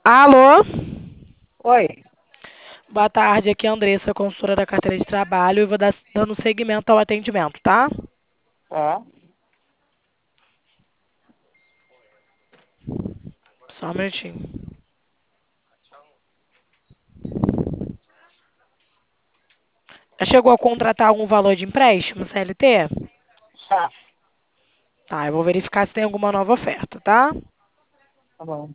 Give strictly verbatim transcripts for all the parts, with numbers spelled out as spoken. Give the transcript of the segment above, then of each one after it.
Alô? Oi, Boa tarde, aqui é a Andressa, consultora da carteira de trabalho, e vou dar, dando seguimento ao atendimento, tá? tá, Só um minutinho. Já chegou a contratar algum valor de empréstimo, C L T? tá, Tá, eu vou verificar se tem alguma nova oferta, tá? tá bom.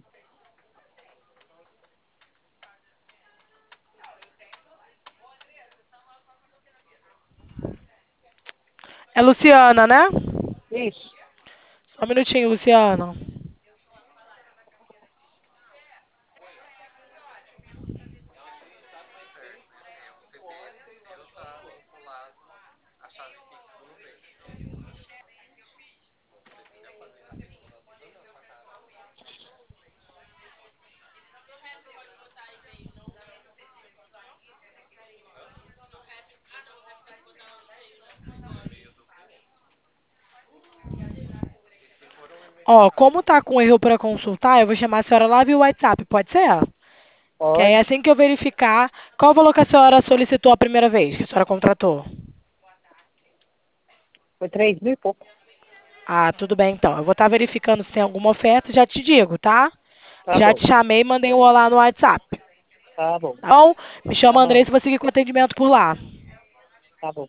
É Luciana, né? Isso, Só um minutinho, Luciana. Ó, como tá com erro para consultar, eu vou chamar a senhora lá via WhatsApp, pode ser? Que aí pode. assim que eu verificar, qual o valor que a senhora solicitou a primeira vez que a senhora contratou? Foi três mil e pouco. Ah, tudo bem então. Eu vou estar verificando se tem alguma oferta e já te digo, tá? Tá Já bom, te chamei e mandei um olá no WhatsApp. tá bom, Tá bom? Me tá chama bom, Andressa e vou seguir com o atendimento por lá. tá bom.